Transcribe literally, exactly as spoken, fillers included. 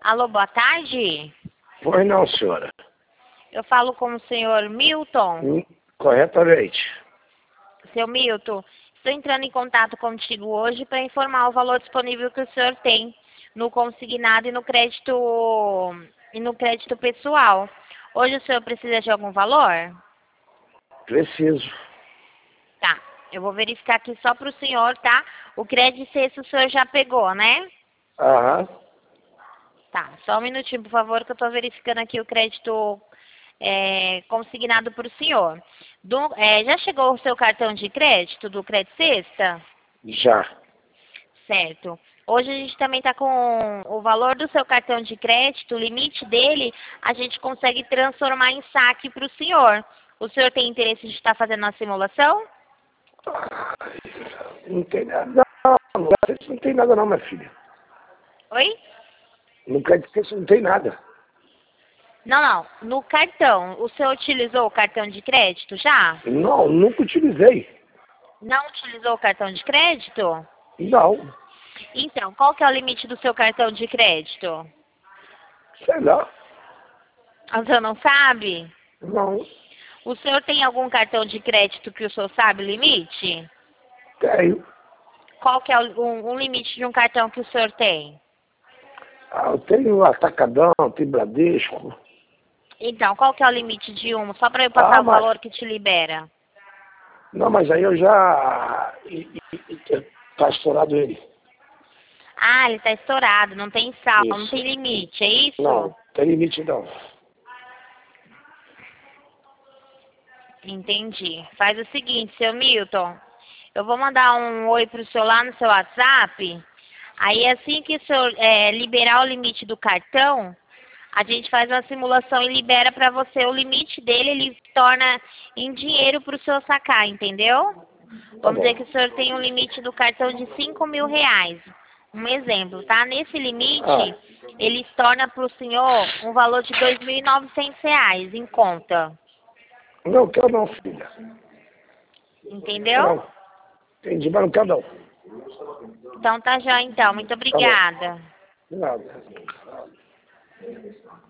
Alô, boa tarde. Pois não, senhora. Eu falo com o senhor Milton. Hum, corretamente. Seu Milton, estou entrando em contato contigo hoje para informar o valor disponível que o senhor tem no consignado e no crédito e no crédito pessoal. Hoje o senhor precisa de algum valor? Preciso. Tá, eu vou verificar aqui só para o senhor, tá? O crédito esse o senhor já pegou, né? Aham. Tá, só um minutinho, por favor, que eu estou verificando aqui o crédito é, consignado por o senhor. Do, é, já chegou o seu cartão de crédito do Crédito Sexta? Já. Certo. Hoje a gente também está com o valor do seu cartão de crédito, o limite dele, a gente consegue transformar em saque para o senhor. O senhor tem interesse de estar fazendo uma simulação? Não tem nada. Não, não tem nada não, minha filha. Oi? Não quer dizer que isso não tem nada. Não, não. No cartão, o senhor utilizou o cartão de crédito já? Não, nunca utilizei. Não utilizou o cartão de crédito? Não. Então, qual que é o limite do seu cartão de crédito? Sei lá. O senhor não sabe? Não. O senhor tem algum cartão de crédito que o senhor sabe o limite? Tenho. Qual que é o um, um limite de um cartão que o senhor tem? Ah, eu tenho Atacadão, tenho Bradesco. Então, qual que é o limite de um? Só para eu passar Ah, o mas... valor que te libera. Não, mas aí eu já... E, e, e, tá estourado ele. Ah, ele está estourado, não tem sal, não Isso. tem limite, é isso? Não, tem limite não. Entendi. Faz o seguinte, seu Milton, eu vou mandar um oi pro senhor lá no seu WhatsApp. Aí assim que o senhor é, liberar o limite do cartão, a gente faz uma simulação e libera para você o limite dele, ele torna em dinheiro para o senhor sacar, entendeu? Tá Vamos bom. dizer que o senhor tem um limite do cartão de cinco mil reais. Um exemplo, tá? Nesse limite, Ah, ele torna para o senhor um valor de dois mil e novecentos reais em conta. não quero não, filha. Entendeu? Não. Entendi, mas não quero não. Então tá já então. Muito Tá bom. obrigada. De nada.